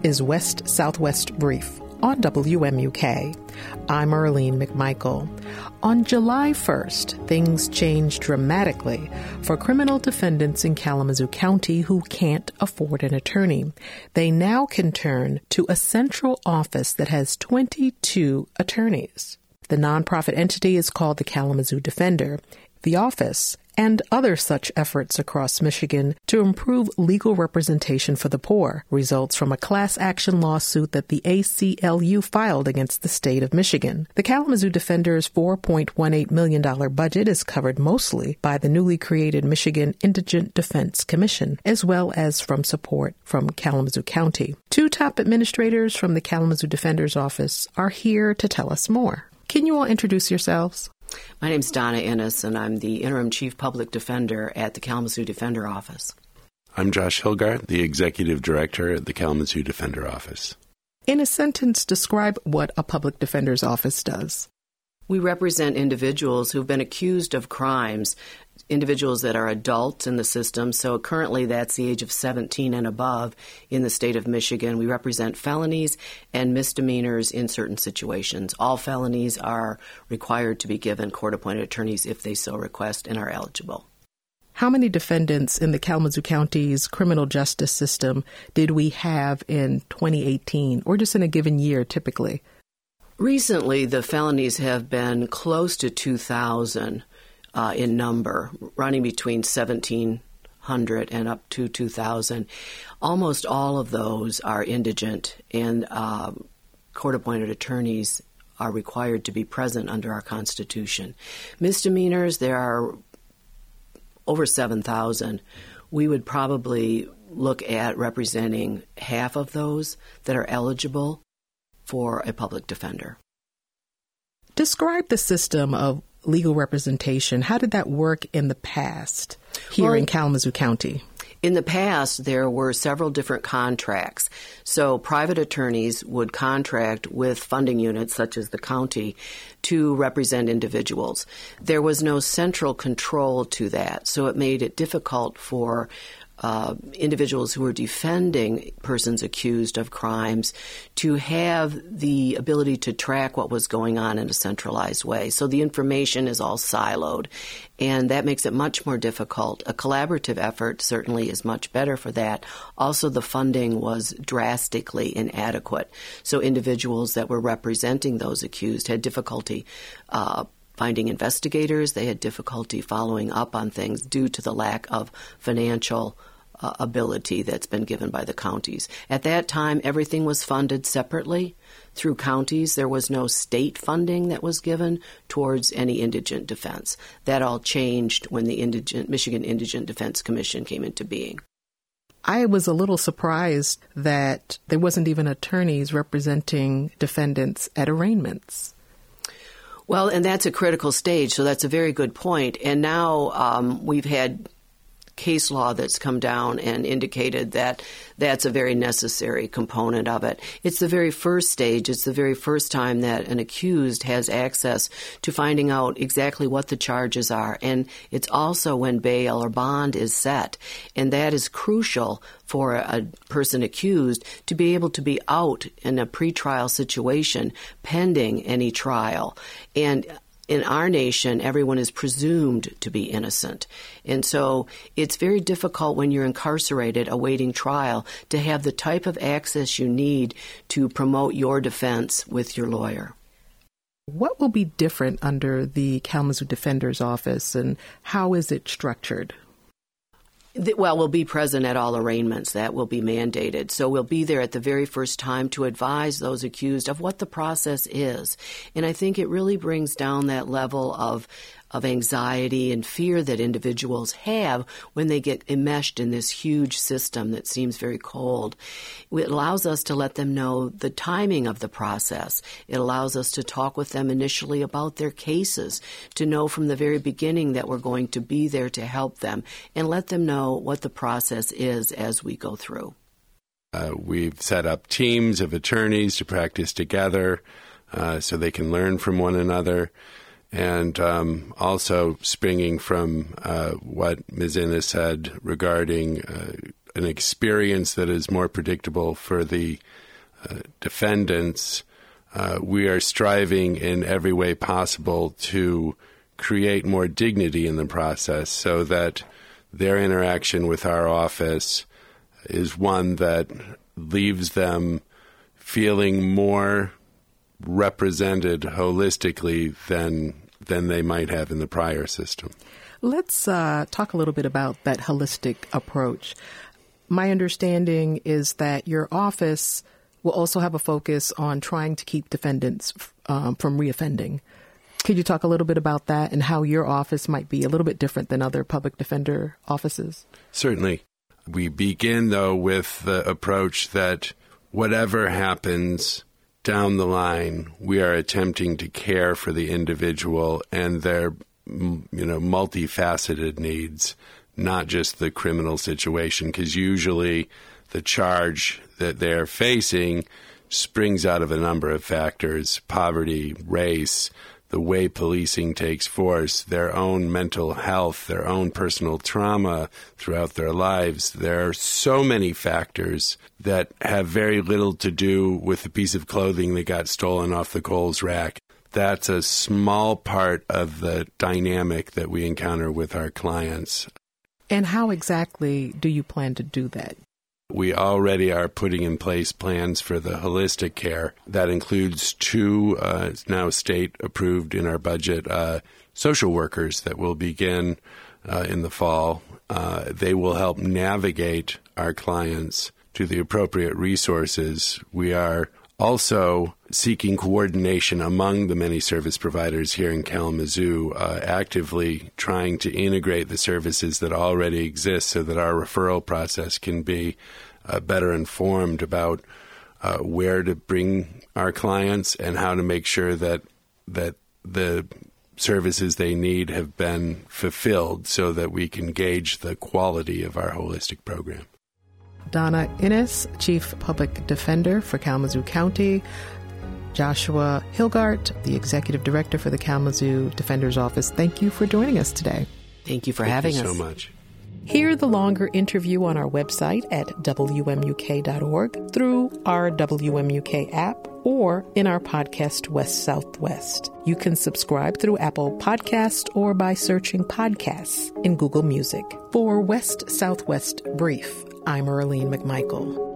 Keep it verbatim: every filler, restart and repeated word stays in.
is West Southwest Brief on W M U K. I'm Arlene McMichael. On July first, things changed dramatically for criminal defendants in Kalamazoo County who can't afford an attorney. They now can turn to a central office that has twenty-two attorneys. The nonprofit entity is called the Kalamazoo Defender. The office and other such efforts across Michigan to improve legal representation for the poor results from a class action lawsuit that the A C L U filed against the state of Michigan. The Kalamazoo Defender's four point one eight million dollars budget is covered mostly by the newly created Michigan Indigent Defense Commission, as well as from support from Kalamazoo County. Two top administrators from the Kalamazoo Defender's office are here to tell us more. Can you all introduce yourselves? My name is Donna Innes, and I'm the Interim Chief Public Defender at the Kalamazoo Defender Office. I'm Josh Hilgard, the Executive Director at the Kalamazoo Defender Office. In a sentence, describe what a public defender's office does. We represent individuals who've been accused of crimes, individuals that are adults in the system. So currently that's the age of seventeen and above in the state of Michigan. We represent felonies and misdemeanors in certain situations. All felonies are required to be given court-appointed attorneys if they so request and are eligible. How many defendants in the Kalamazoo County's criminal justice system did we have in twenty eighteen, or just in a given year typically? Recently, the felonies have been close to two thousand uh, in number, running between seventeen hundred and up to two thousand. Almost all of those are indigent, and uh, court-appointed attorneys are required to be present under our Constitution. Misdemeanors, there are over seven thousand. We would probably look at representing half of those that are eligible for a public defender. Describe the system of legal representation. How did that work in the past here well, in Kalamazoo County? In the past, there were several different contracts. So private attorneys would contract with funding units, such as the county, to represent individuals. There was no central control to that, so it made it difficult for Uh, individuals who are defending persons accused of crimes to have the ability to track what was going on in a centralized way. So the information is all siloed, and that makes it much more difficult. A collaborative effort certainly is much better for that. Also, the funding was drastically inadequate. So individuals that were representing those accused had difficulty uh, finding investigators. They had difficulty following up on things due to the lack of financial uh, ability that's been given by the counties. At that time, everything was funded separately through counties. There was no state funding that was given towards any indigent defense. That all changed when the Indigent, Michigan Indigent Defense Commission came into being. I was a little surprised that there wasn't even attorneys representing defendants at arraignments. Well, and that's a critical stage, so that's a very good point. And now um, we've had case law that's come down and indicated that that's a very necessary component of it. It's the very first stage. It's the very first time that an accused has access to finding out exactly what the charges are. And it's also when bail or bond is set. And that is crucial for a person accused to be able to be out in a pretrial situation pending any trial. And in our nation, everyone is presumed to be innocent. And so it's very difficult when you're incarcerated awaiting trial to have the type of access you need to promote your defense with your lawyer. What will be different under the Kalamazoo Defender's Office, and how is it structured? Well, we'll be present at all arraignments. That will be mandated. So we'll be there at the very first time to advise those accused of what the process is. And I think it really brings down that level of of anxiety and fear that individuals have when they get enmeshed in this huge system that seems very cold. It allows us to let them know the timing of the process. It allows us to talk with them initially about their cases, to know from the very beginning that we're going to be there to help them, and let them know what the process is as we go through. Uh, we've set up teams of attorneys to practice together uh, so they can learn from one another. And um, also springing from uh, what Miz Innes said regarding uh, an experience that is more predictable for the uh, defendants, uh, we are striving in every way possible to create more dignity in the process so that their interaction with our office is one that leaves them feeling more represented holistically than than they might have in the prior system. Let's uh, talk a little bit about that holistic approach. My understanding is that your office will also have a focus on trying to keep defendants um, from reoffending. Could you talk a little bit about that and how your office might be a little bit different than other public defender offices? Certainly. We begin, though, with the approach that whatever happens down the line, we are attempting to care for the individual and their, you know, multifaceted needs, not just the criminal situation, because usually the charge that they're facing springs out of a number of factors: poverty, race, the way policing takes force, their own mental health, their own personal trauma throughout their lives. There are so many factors that have very little to do with the piece of clothing that got stolen off the Kohl's rack. That's a small part of the dynamic that we encounter with our clients. And how exactly do you plan to do that? We already are putting in place plans for the holistic care. That includes two uh, now state-approved in our budget uh, social workers that will begin uh, in the fall. Uh, they will help navigate our clients to the appropriate resources. We are also seeking coordination among the many service providers here in Kalamazoo, uh, actively trying to integrate the services that already exist so that our referral process can be uh, better informed about uh, where to bring our clients and how to make sure that that the services they need have been fulfilled so that we can gauge the quality of our holistic program. Donna Innes, Chief Public Defender for Kalamazoo County. Joshua Hilgart, the Executive Director for the Kalamazoo Defender's Office. Thank you for joining us today. Thank you for Thank having you us. so much. Hear the longer interview on our website at W M U K dot org, through our W M U K app, or in our podcast West Southwest. You can subscribe through Apple Podcast or by searching podcasts in Google Music. For West Southwest Brief, I'm Arlene McMichael.